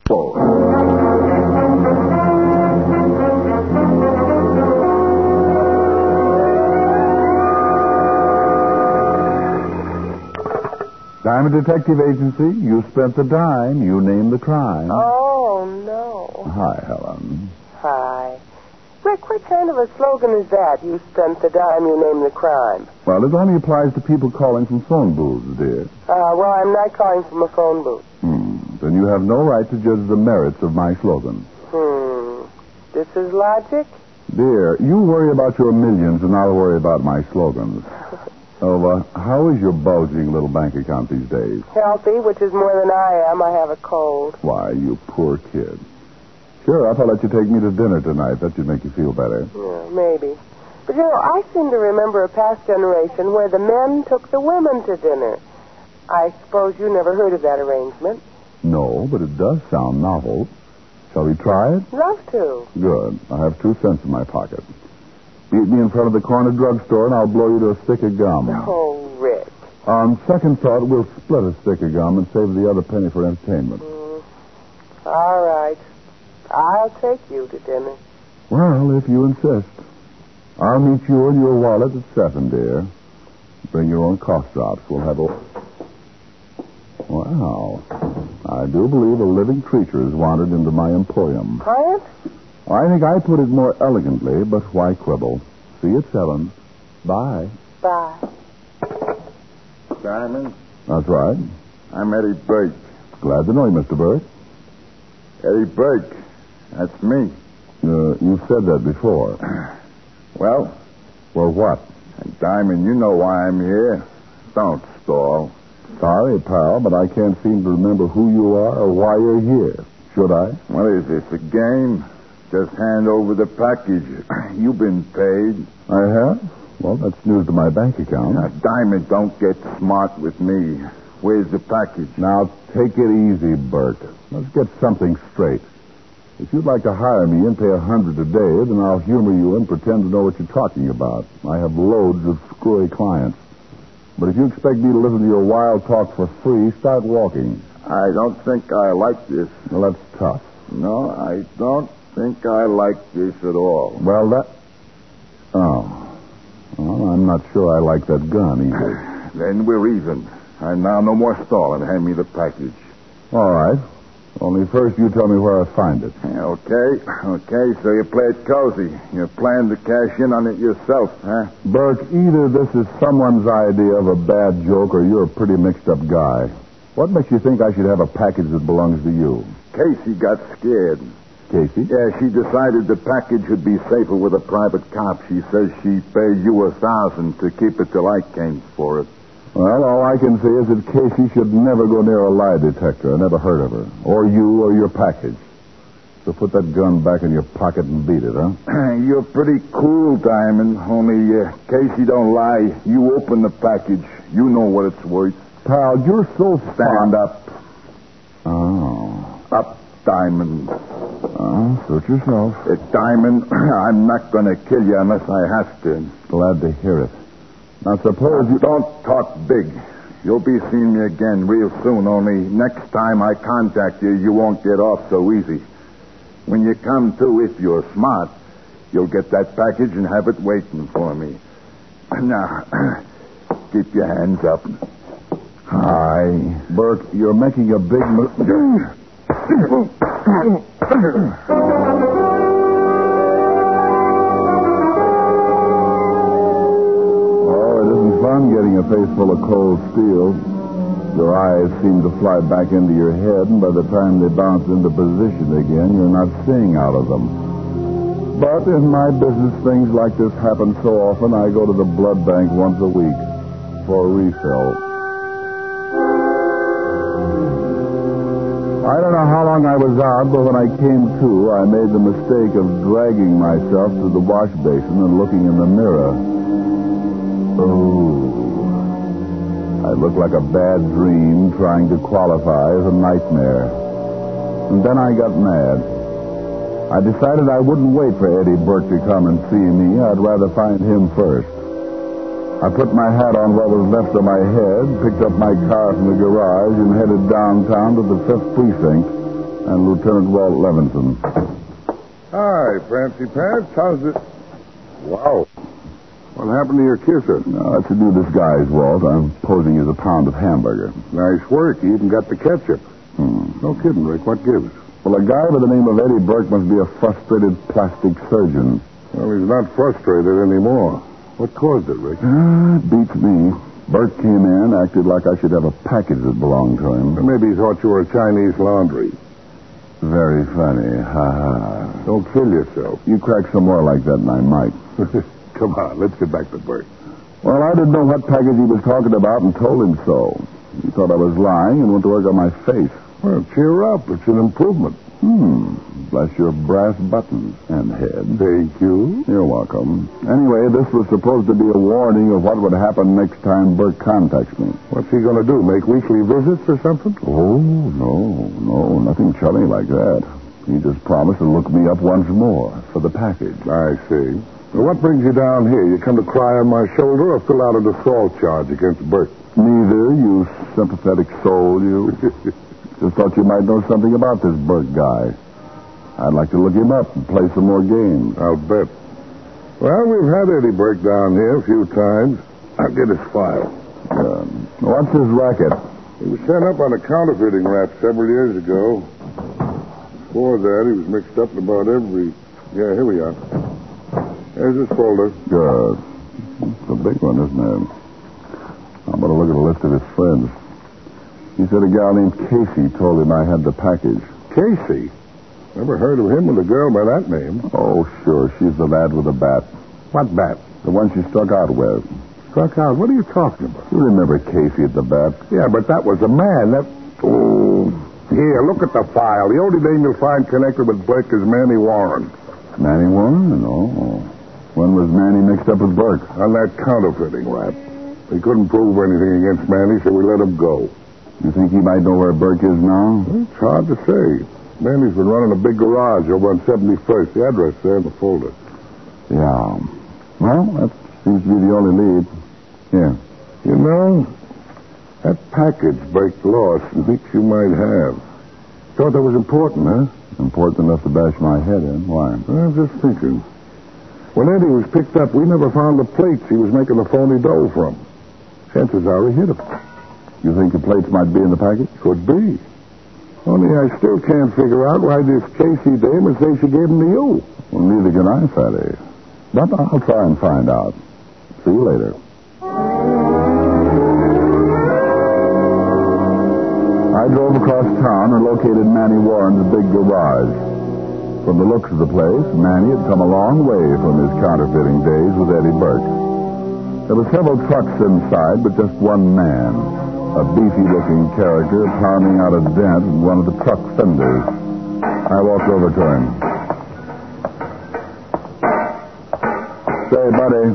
Diamond Detective Agency, you spent the dime, you named the crime. Oh, no. Hi, Helen. Hi. Rick, what kind of a slogan is that? You spent the dime, you named the crime. Well, it only applies to people calling from phone booths, dear. Well, I'm not calling from a phone booth. Then you have no right to judge the merits of my slogan. This is logic? Dear, you worry about your millions and I'll worry about my slogans. How is your bulging little bank account these days? Healthy, which is more than I am. I have a cold. Why, you poor kid. Sure, I thought I'd let you take me to dinner tonight. That should make you feel better. Yeah, maybe. But, I seem to remember a past generation where the men took the women to dinner. I suppose you never heard of that arrangement. No, but it does sound novel. Shall we try it? Love to. Good. I have 2 cents in my pocket. Meet me in front of the corner drugstore, and I'll blow you to a stick of gum. Oh, Rick. On second thought, we'll split a stick of gum and save the other penny for entertainment. All right. I'll take you to dinner. Well, if you insist. I'll meet you and your wallet at 7, dear. Bring your own cough drops. We'll have a... Wow. I do believe a living creature has wandered into my emporium. Client? I think I put it more elegantly, but why quibble? See you at 7. Bye. Bye. Diamond? That's right. I'm Eddie Burke. Glad to know you, Mr. Burke. Eddie Burke. That's me. You've said that before. Well, What? Diamond, you know why I'm here. Don't stall. Sorry, pal, but I can't seem to remember who you are or why you're here. Should I? What is this, a game? Just hand over the package. You've been paid. I have? Well, that's news to my bank account. Now, Diamond, don't get smart with me. Where's the package? Now, take it easy, Bert. Let's get something straight. If you'd like to hire me and pay $100 a day, then I'll humor you and pretend to know what you're talking about. I have loads of screwy clients. But if you expect me to listen to your wild talk for free, start walking. I don't think I like this. Well, that's tough. No, I don't think I like this at all. Well, Oh. Well, I'm not sure I like that gun either. Then we're even. And now no more stalling. Hand me the package. All right. Only first you tell me where I find it. Okay, so you play it cozy. You plan to cash in on it yourself, huh? Burke, either this is someone's idea of a bad joke or you're a pretty mixed-up guy. What makes you think I should have a package that belongs to you? Casey got scared. Casey? Yeah, she decided the package would be safer with a private cop. She says she paid you $1,000 to keep it till I came for it. Well, all I can say is that Casey should never go near a lie detector. I never heard of her. Or you or your package. So put that gun back in your pocket and beat it, huh? You're pretty cool, Diamond. Only, Casey don't lie. You open the package. You know what it's worth. Pal, you're so Stand up. Oh. Up, Diamond. Suit yourself. Diamond, I'm not going to kill you unless I have to. Glad to hear it. Now, suppose you... Don't talk big. You'll be seeing me again real soon, only next time I contact you, you won't get off so easy. When you come to, if you're smart, you'll get that package and have it waiting for me. Now, keep your hands up. Hi. Burke, you're making a big mistake. Fun getting a face full of cold steel. Your eyes seem to fly back into your head, and by the time they bounce into position again, you're not seeing out of them. But in my business, things like this happen so often, I go to the blood bank once a week for a refill. I don't know how long I was out, but when I came to, I made the mistake of dragging myself to the wash basin and looking in the mirror. Oh, I look like a bad dream trying to qualify as a nightmare. And then I got mad. I decided I wouldn't wait for Eddie Burke to come and see me. I'd rather find him first. I put my hat on what was left of my head, picked up my car from the garage, and headed downtown to the 5th Precinct and Lieutenant Walt Levinson. Hi, Fancy Pants. How's it? Wow. What happened to your kisser? No, that's a new disguise, Walt. I'm posing as a pound of hamburger. Nice work. You even got the ketchup. No kidding, Rick. What gives? Well, a guy by the name of Eddie Burke must be a frustrated plastic surgeon. Well, he's not frustrated anymore. What caused it, Rick? It beats me. Burke came in, acted like I should have a package that belonged to him. Maybe he thought you were a Chinese laundry. Very funny. Ha-ha. Don't kill yourself. You crack some more like that and I might. Come on, let's get back to Burke. Well, I didn't know what package he was talking about and told him so. He thought I was lying and went to work on my face. Well, cheer up. It's an improvement. Bless your brass buttons and head. Thank you. You're welcome. Anyway, this was supposed to be a warning of what would happen next time Burke contacts me. What's he going to do, make weekly visits or something? Oh, no, nothing chummy like that. He just promised to look me up once more for the package. I see. Well, what brings you down here? You come to cry on my shoulder or fill out an assault charge against Burke? Neither, you sympathetic soul, you. Just thought you might know something about this Burke guy. I'd like to look him up and play some more games. I'll bet. Well, we've had Eddie Burke down here a few times. I'll get his file. What's his racket? He was sent up on a counterfeiting rap several years ago. Before that, he was mixed up in about every... Yeah, here we are. There's his folder. Good. It's a big one, isn't it? I'm going to look at a list of his friends. He said a gal named Casey told him I had the package. Casey? Never heard of him with a girl by that name. Oh, sure. She's the lad with the bat. What bat? The one she struck out with. Struck out? What are you talking about? You remember Casey at the bat? Yeah, but that was a man. Oh, here, look at the file. The only name you'll find connected with Burke is Manny Warren. Manny Warren? No. When was Manny mixed up with Burke? On that counterfeiting rap. We couldn't prove anything against Manny, so we let him go. You think he might know where Burke is now? It's hard to say. Manny's been running a big garage over on 71st. The address there in the folder. Yeah. Well, that seems to be the only lead. Here. You know, that package Burke lost thinks you might have. Thought that was important, huh? Important enough to bash my head in. Why? I'm just thinking. When Eddie was picked up, we never found the plates he was making the phony dough from. Chances are he hid them. You think the plates might be in the package? Could be. Only I still can't figure out why this Casey dame would say she gave them to you. Well, neither can I, Fatty. But I'll try and find out. See you later. I drove across town and located Manny Warren's big garage. From the looks of the place, Manny had come a long way from his counterfeiting days with Eddie Burke. There were several trucks inside, but just one man, a beefy-looking character, pounding out a dent in one of the truck fenders. I walked over to him. Say, buddy.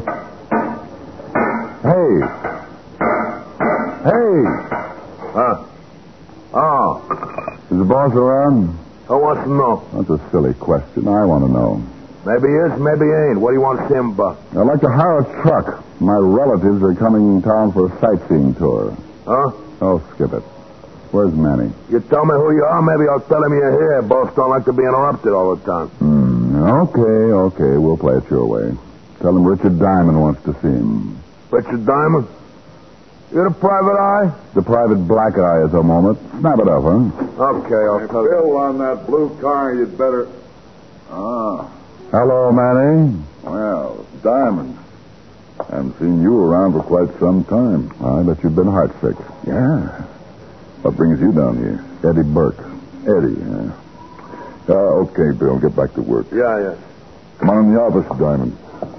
Hey! Huh? Oh. Is the boss around? Who wants to know? That's a silly question. I want to know. Maybe he is, maybe he ain't. What do you want to see him about? I'd like to hire a truck. My relatives are coming in town for a sightseeing tour. Huh? Oh, skip it. Where's Manny? You tell me who you are, maybe I'll tell him you're here. Boss don't like to be interrupted all the time. Okay. We'll play it your way. Tell him Richard Diamond wants to see him. Richard Diamond? You're the private eye? The private black eye at the moment. Snap it up, huh? Okay, I'll tell you. Bill on that blue car, you'd better... Hello, Manny. Well, Diamond. Haven't seen you around for quite some time. I bet you've been heartsick. Yeah. What brings you down here? Eddie Burke. Eddie, huh? Okay, Bill, get back to work. Yeah. Come on in the office, Diamond.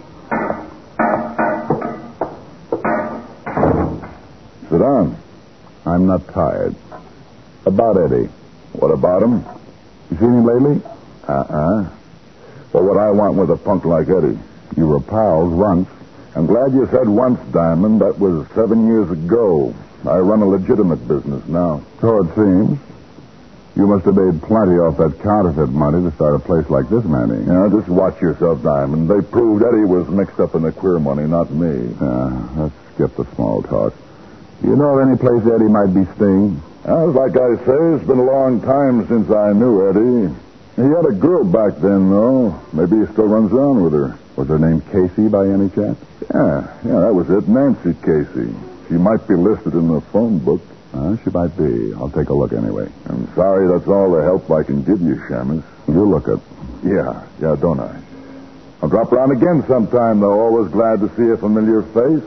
Sit down. I'm not tired. About Eddie. What about him? You seen him lately? Well, what I want with a punk like Eddie. You were pals once. I'm glad you said once, Diamond. That was 7 years ago. I run a legitimate business now. So it seems. You must have made plenty off that counterfeit money to start a place like this, Manny. Yeah, just watch yourself, Diamond. They proved Eddie was mixed up in the queer money, not me. Let's skip the small talk. Do you know of any place Eddie might be staying? Like I say, it's been a long time since I knew Eddie. He had a girl back then, though. Maybe he still runs around with her. Was her name Casey by any chance? Yeah, that was it. Nancy Casey. She might be listed in the phone book. She might be. I'll take a look anyway. I'm sorry that's all the help I can give you, Shamus. You look it. Yeah, don't I? I'll drop around again sometime, though. Always glad to see a familiar face.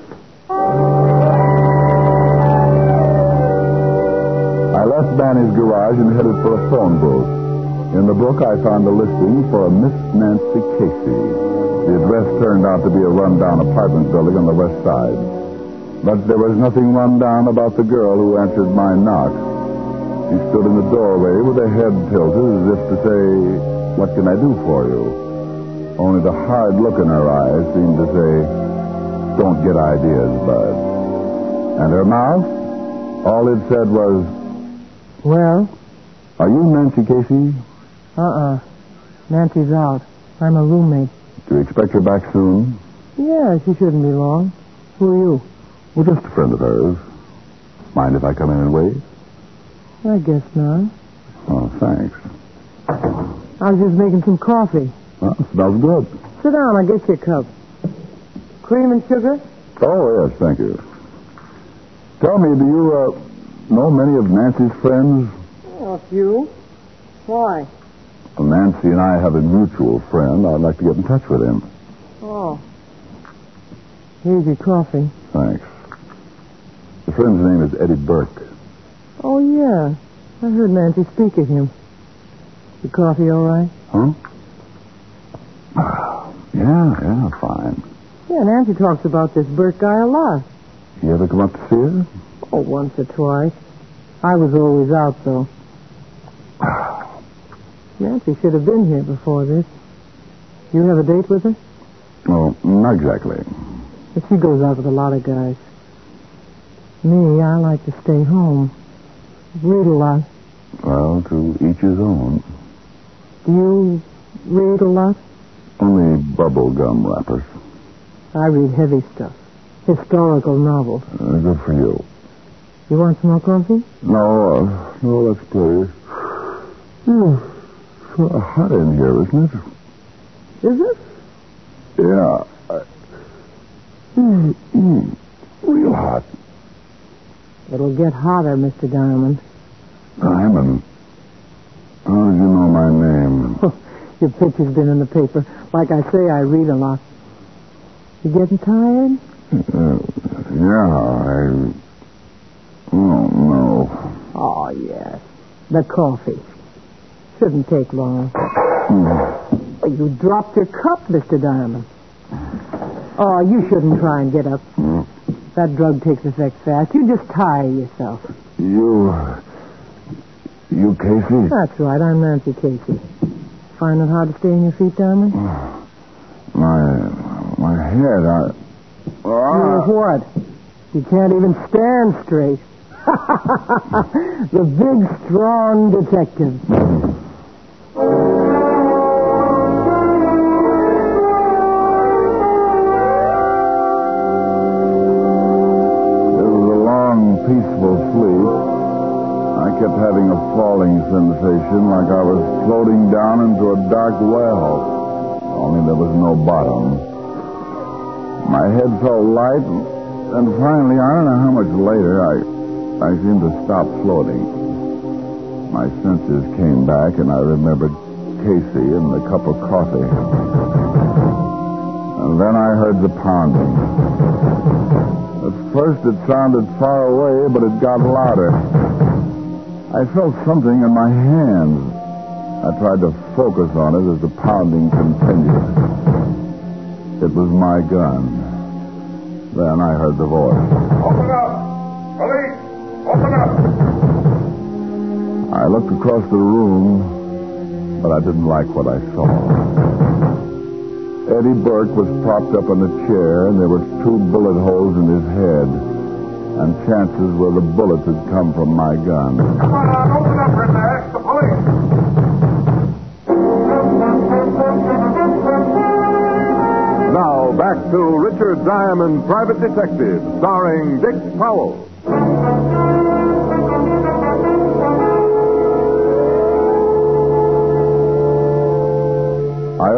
I left Manny's garage and headed for a phone booth. In the book, I found a listing for a Miss Nancy Casey. The address turned out to be a rundown apartment building on the west side. But there was nothing rundown about the girl who answered my knock. She stood in the doorway with her head tilted as if to say, "What can I do for you?" Only the hard look in her eyes seemed to say, "Don't get ideas, bud." And her mouth, all it said was, Well? "Are you Nancy Casey?" Nancy's out. I'm a roommate. Do you expect her back soon? Yeah, she shouldn't be long. Who are you? Well, just a friend of hers. Mind if I come in and wait? I guess not. Oh, thanks. I was just making some coffee. Well, it smells good. Sit down, I'll get you a cup. Cream and sugar? Oh, yes, thank you. Tell me, do you know many of Nancy's friends? A few. Why? Well, Nancy and I have a mutual friend. I'd like to get in touch with him. Oh. Here's your coffee. Thanks. The friend's name is Eddie Burke. Oh, yeah. I heard Nancy speak of him. Your coffee all right? Huh? Yeah, fine. Yeah, Nancy talks about this Burke guy a lot. You ever come up to see her? Oh, once or twice. I was always out, though. Nancy should have been here before this. You have a date with her? Oh, not exactly. But she goes out with a lot of guys. Me, I like to stay home. Read a lot. Well, to each his own. Do you read a lot? Only bubble gum wrappers. I read heavy stuff. Historical novels. Good for you. You want some more coffee? No, that's please. It's sort of hot in here, isn't it? Is it? Yeah. Real hot. It'll get hotter, Mr. Diamond. Diamond? How did you know my name? Your picture's been in the paper. Like I say, I read a lot. You getting tired? Yeah, Oh, no. Oh, yes. The coffee. Shouldn't take long. Oh, you dropped your cup, Mr. Diamond. Oh, you shouldn't try and get up. That drug takes effect fast. You just tire yourself. You Casey? That's right. I'm Nancy Casey. Find it hard to stay on your feet, Diamond? My head, You what? You can't even stand straight. The big, strong detective. Peaceful sleep. I kept having a falling sensation like I was floating down into a dark well. Only there was no bottom. My head felt light, and finally, I don't know how much later, I seemed to stop floating. My senses came back, and I remembered Casey and the cup of coffee. And then I heard the pounding. At first it sounded far away, but it got louder. I felt something in my hands. I tried to focus on it as the pounding continued. It was my gun. Then I heard the voice. Open up! Police! Open up! I looked across the room, but I didn't like what I saw. Eddie Burke was propped up on a chair, and there were 2 bullet holes in his head. And chances were the bullets had come from my gun. Come on, open up in there. It's the police. Now, back to Richard Diamond, Private Detective, starring Dick Powell.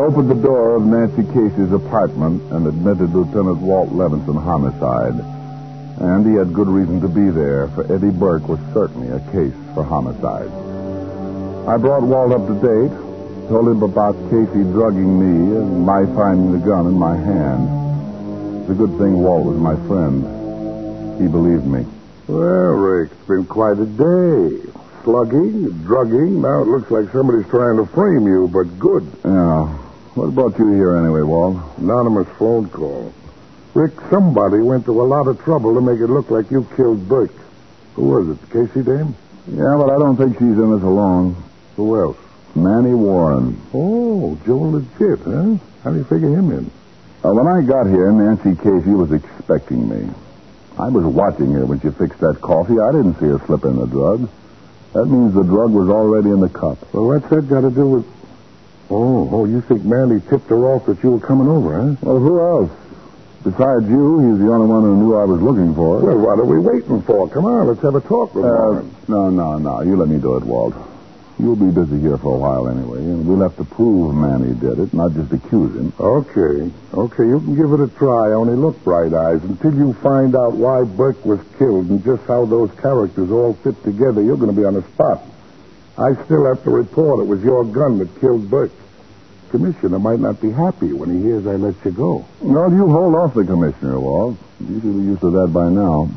opened the door of Nancy Casey's apartment and admitted Lieutenant Walt Levinson homicide. And he had good reason to be there, for Eddie Burke was certainly a case for homicide. I brought Walt up to date, told him about Casey drugging me and my finding the gun in my hand. It's a good thing Walt was my friend. He believed me. Well, Rick, it's been quite a day. Slugging, drugging. Now it looks like somebody's trying to frame you, but good. Yeah. What brought you here anyway, Walt? Anonymous phone call. Rick, somebody went to a lot of trouble to make it look like you killed Burke. Who was it, Casey dame? Yeah, but I don't think she's in this alone. Who else? Manny Warren. Oh, Joe Legit, huh? How do you figure him in? When I got here, Nancy Casey was expecting me. I was watching her when she fixed that coffee. I didn't see her slip in the drug. That means the drug was already in the cup. Well, what's that got to do with... Oh, you think Manny tipped her off that you were coming over, huh? Well, who else? Besides you, he's the only one who knew I was looking for. Well, what are we waiting for? Come on, let's have a talk with Warren. No. You let me do it, Walt. You'll be busy here for a while anyway, and we'll have to prove Manny did it, not just accuse him. Okay, you can give it a try. Only look, Bright Eyes, until you find out why Burke was killed and just how those characters all fit together, you're going to be on the spot. I still have to report it was your gun that killed Burke. Commissioner might not be happy when he hears I let you go. No, you hold off the commissioner, Walt. You should be used to that by now.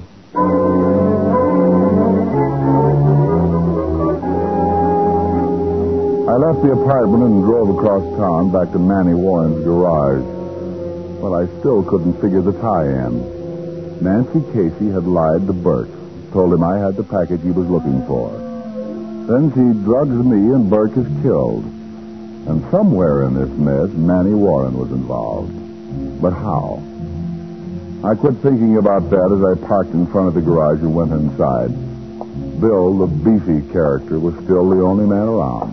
I left the apartment and drove across town back to Manny Warren's garage. But I still couldn't figure the tie-in. Nancy Casey had lied to Burke, told him I had the package he was looking for. Then she drugs me and Burke is killed. And somewhere in this mess, Manny Warren was involved. But how? I quit thinking about that as I parked in front of the garage and went inside. Bill, the beefy character, was still the only man around.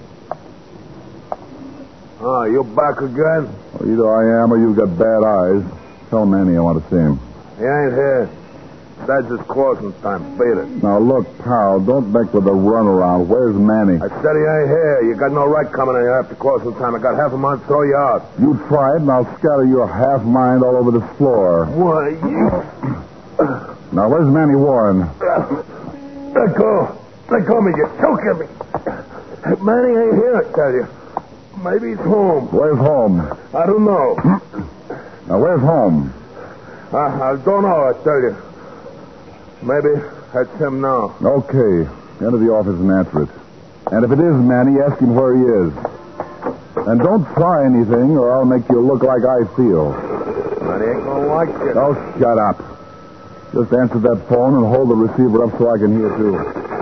Oh, you back again? Well, either I am or you've got bad eyes. Tell Manny I want to see him. He ain't here. That's his closing time. Beat it. Now, look, pal, don't make with a runaround. Where's Manny? I said he ain't here. You got no right coming in here after closing time. I got half a mind to throw you out. You try it, and I'll scatter your half mind all over the floor. Why, you... Now, where's Manny Warren? Let go. Let go of me. You're choking me. Manny ain't here, I tell you. Maybe he's home. Where's home? I don't know. Now, where's home? I don't know, I tell you. Maybe that's him now. Okay. Enter the office and answer it. And if it is Manny, ask him where he is. And don't try anything, or I'll make you look like I feel. Manny ain't gonna like it. Oh, shut up. Just answer that phone and hold the receiver up so I can hear, too.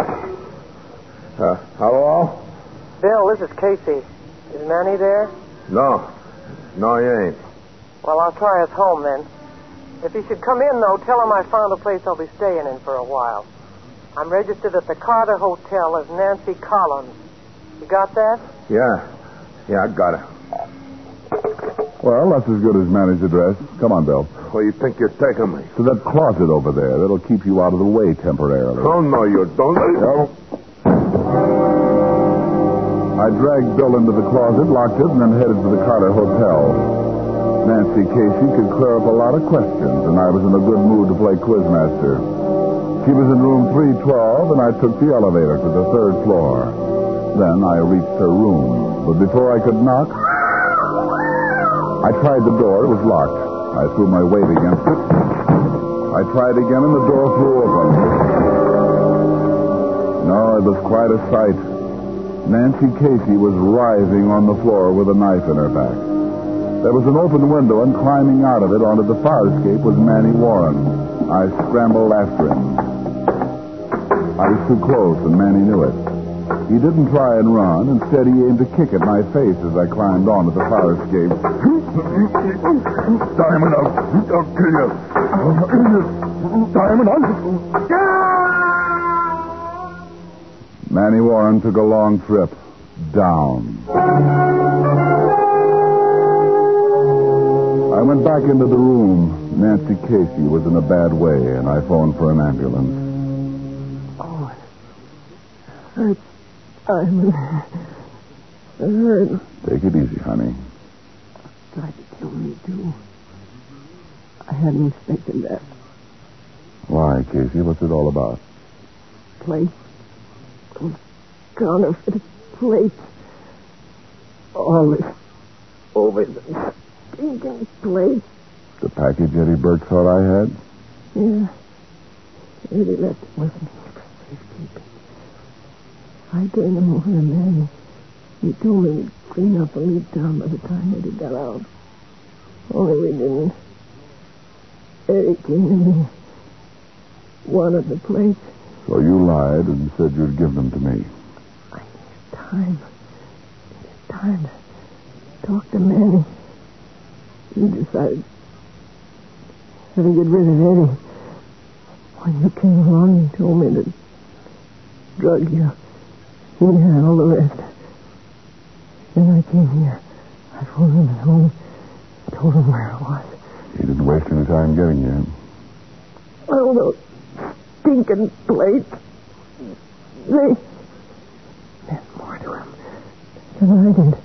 Hello? Bill, this is Casey. Is Manny there? No, he ain't. Well, I'll try his home then. If he should come in, though, tell him I found a place I'll be staying in for a while. I'm registered at the Carter Hotel as Nancy Collins. You got that? Yeah, I got it. Well, that's as good as Manny's address. Come on, Bill. Where you think you're taking me? To that closet over there. That'll keep you out of the way temporarily. Oh, no, you don't. No. I dragged Bill into the closet, locked it, and then headed for the Carter Hotel. Nancy Casey could clear up a lot of questions, and I was in a good mood to play quizmaster. She was in room 312, and I took the elevator to the third floor. Then I reached her room, but before I could knock, I tried the door. It was locked. I threw my weight against it. I tried again, and the door flew open. No, it was quite a sight. Nancy Casey was writhing on the floor with a knife in her back. There was an open window, and climbing out of it onto the fire escape was Manny Warren. I scrambled after him. I was too close, and Manny knew it. He didn't try and run. Instead, he aimed a kick at my face as I climbed onto the fire escape. Diamond, I'll kill you. Diamond, Manny Warren took a long trip down. I went back into the room. Nancy Casey was in a bad way, and I phoned for an ambulance. Oh, it hurts. Diamond. It hurts. Take it easy, honey. tried to kill me, too. I hadn't expected that. Why, Casey? What's it all about? Plates. Those counterfeit plates. All this over the stinking plates. The package Eddie Burke thought I had? Yeah. Eddie left it with me for safekeeping. I turned him over to Manny. He told me we'd clean up and leave town by the time Eddie got out. Only we didn't. Eddie came to me. Wanted the plates. So you lied and said you'd give them to me. I needed time. Time to talk to Manny. He decided to get rid of Eddie. When you came along, he told me that drug you. He had all the rest. Then I came here. I phoned him at home. Told him where I was. He didn't waste any time getting you. Oh, those stinking plates. They meant more to him than I did.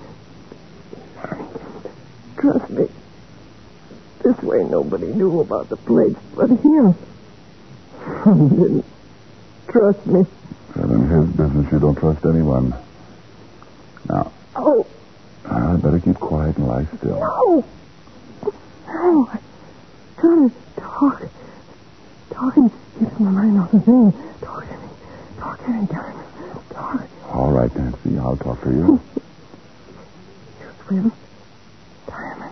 Trust me. This way nobody knew about the plates but him. He didn't trust me. And in his business, you don't trust anyone. Now, I better keep quiet and lie still. No. I'm trying to talk. Talking keeps my mind off the thing. Talk to me. Talk anytime. Talk. All right, Nancy, I'll talk to you. You swim. Diamond.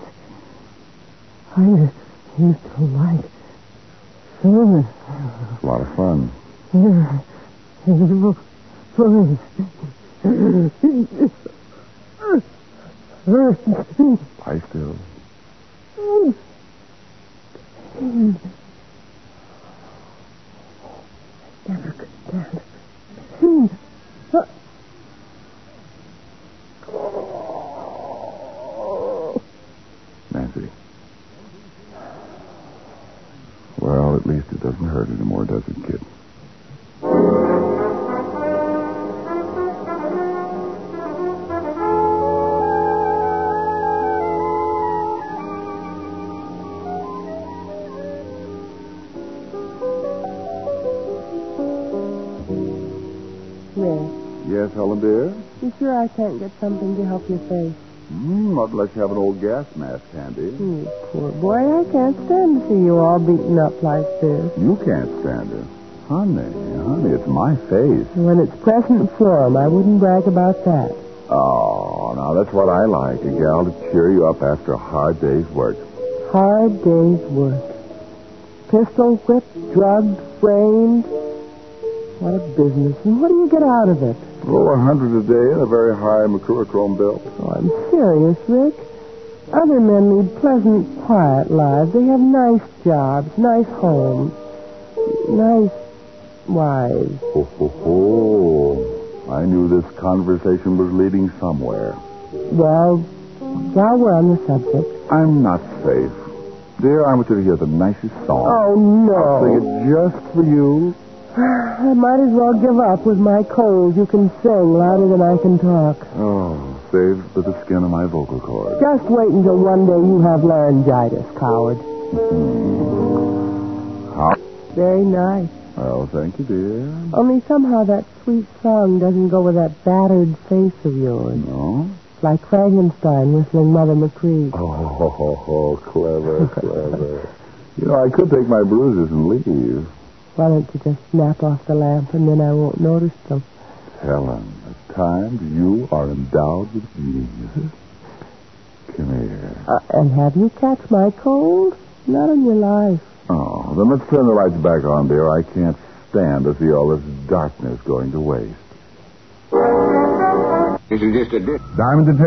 I used to like swimming. It's a lot of fun. Yeah. It's fun. Lie still. Never could stand. Nancy. Well, at least it doesn't hurt anymore, does it, kid? Yes, Helen, dear? You sure I can't get something to help your face? I'd let you have an old gas mask handy. Poor boy, I can't stand to see you all beaten up like this. You can't stand it. Honey, it's my face. When it's present form, I wouldn't brag about that. Oh, now that's what I like, a gal to cheer you up after a hard day's work. Hard day's work. Pistol whipped, drugged, framed. What a business. And what do you get out of it? Oh, $100 a day and a very high mercurochrome bill. Oh, I'm serious, Rick. Other men lead pleasant, quiet lives. They have nice jobs, nice homes, nice wives. I knew this conversation was leading somewhere. Well, while we're on the subject... I'm not safe. Dear, I want you to hear the nicest song. Oh, no. I'll sing it just for you. I might as well give up with my cold. You can sing louder than I can talk. Oh, saved for the skin of my vocal cords. Just wait until one day you have laryngitis, coward. How? Very nice. Well, thank you, dear. Only somehow that sweet song doesn't go with that battered face of yours. No? Like Frankenstein whistling Mother Macready. Oh, clever. You know, I could take my bruises and leave. Why don't you just snap off the lamp and then I won't notice them? Helen, at times you are endowed with genius. Come here. And have you catch my cold? Not in your life. Oh, then let's turn the lights back on, dear. I can't stand to see all this darkness going to waste. This is just a Diamond Detective.